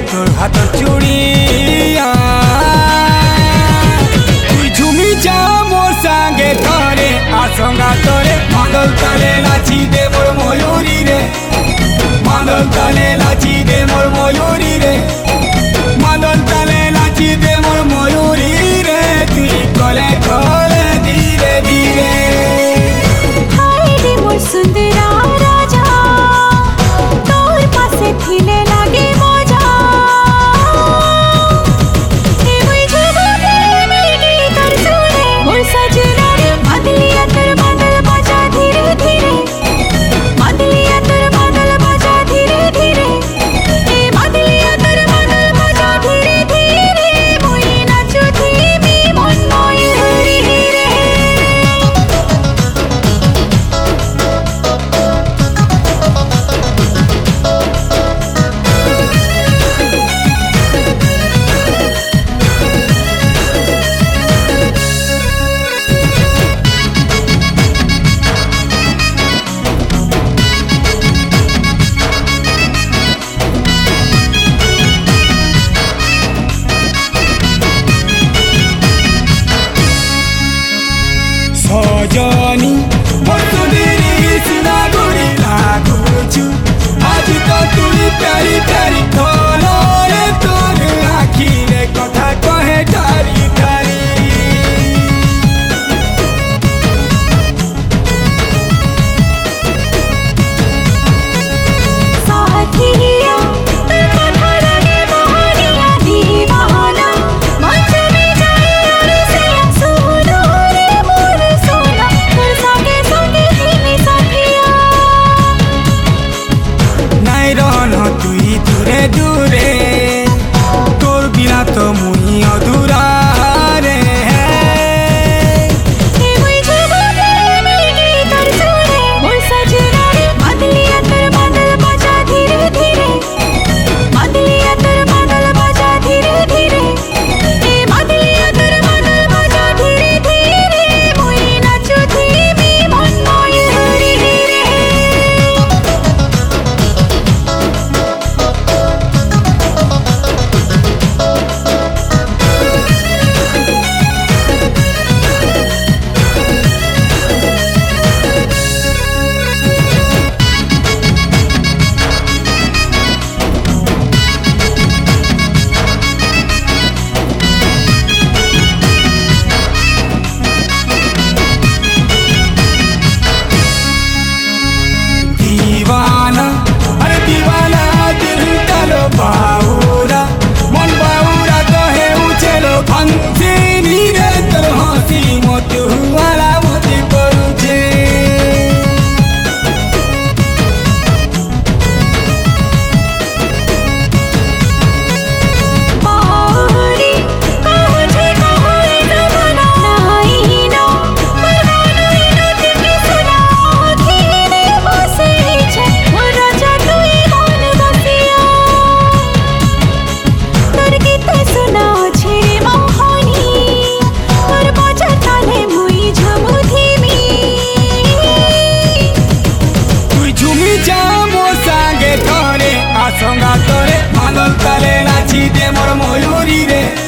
তোর হাতর চুড়িয়া তুই ঝুমি যা মোর সাঙ্গে ধরে আসঙ্গা তোরে মাদল তালে নাচি দে মোর ময়ূরী রে মাদল তালে নাচি দে মোর ময়ূরী রে মাদল তালে নাচি দে মোর ময়ূরী রে তুই কলে কলে ধীরে ধীরে হায় রে মোর সুন্দরা রাজা তোর পাশে থিলে লাগে মজা হে মুই ঝুমুকে মিটি তোর সুরে মোর সजना রে বাদলিয়া তোর বাদল বাজা ধীরে ধীরে বাদলিয়া তোর বাদল বাজা ধীরে ধীরে এ বাদলিয়া তোর বাদল বাজা ধীরে ধীরে মুই নাচু থিমি মন ময়ূরী রে সজনী বসুদেরি সিনা গুড়ি লাগুছু আজ তো তুই প্যারি প্যারি ধরে তোর আখিরে কথা কহে ঠারি ঠারি साथिया तोर कथा लागे मोहनिया दीवाना मंच में जाए और से सुनो रे मोर सोना तोर संगे संगे थीमी साथिया নাই রন তুই দূরে দূরে তোর বিনা তো মুই অধুরা রে हे मुई झुमुके मिटी तोर सुरे मोर सजना रे बादलिया तोर बादल बाजा धीरे धीरे बादलिया तोर बादल बाजा धीरे धीरे ए बादलिया तोर बादल बाजा धीरे धीरे मुई नाचु थीमी मन मयूरী रे दीवाना अरे दीवाना दिल डालो बाउरा मन बाउरा तो है उछलो फंसी नीरे तो हंसी मत हुआला मत करुछे बाउरी कहूछे कहूए जमाना नाही ना परवाना इनती के सुना धीरे बसे छे मोर राजा तुई मन बसिया तोर गीत सुना छे मोहनी तोर बाजा ताले मुई झुमु थीमी তুই ঝুমি যা মোর সাঙ্গে ধরে আসঙ্গা তোরে মাদল তালে নাচি দে মোর ময়ূরী রে